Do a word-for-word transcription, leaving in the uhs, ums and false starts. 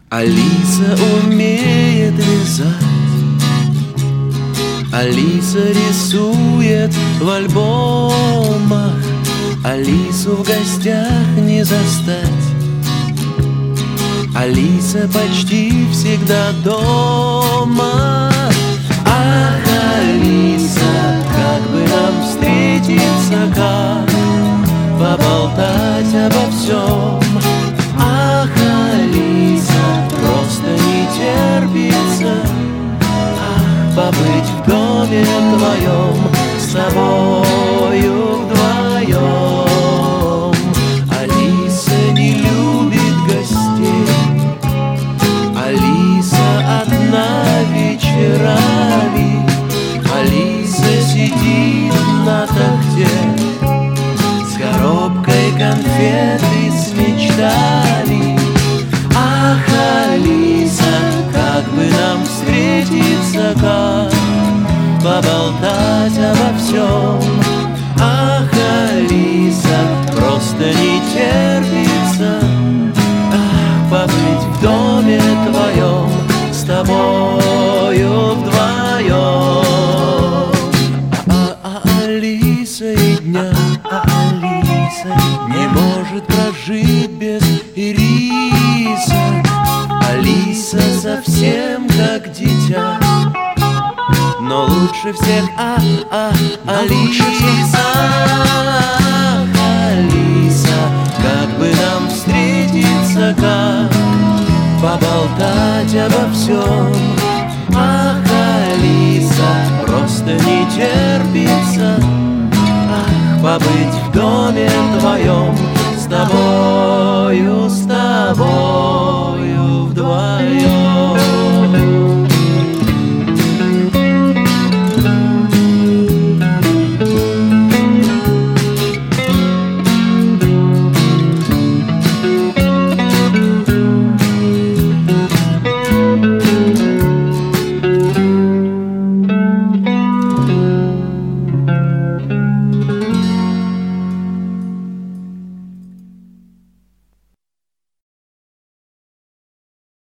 Алиса умеет вязать, Алиса рисует в альбомах, Алису в гостях не застать. Алиса почти всегда дома. Ах, Алиса, как бы нам встретиться, как поболтать обо всем. Ах, Алиса, просто не терпится ах, побыть в доме твоем с тобою вдвоем. Алиса не любит гостей, Алиса одна вечерами, Алиса сидит на тахте с коробкой конфет и с мечтами. Ах, Алиса, как бы нам встретиться, как поболтать обо всем. Ах, Алиса, просто не терпится ах, побыть в доме твоем с тобою вдвоем. А, а Алиса и дня, а Алиса не может прожить без ириса. Алиса совсем как дитя, но лучше всех, а, а, Алиса. Ах, Алиса, как бы нам встретиться, как поболтать обо всем. Ах, Алиса, просто не терпится ах, побыть в доме твоем с тобою, с тобой.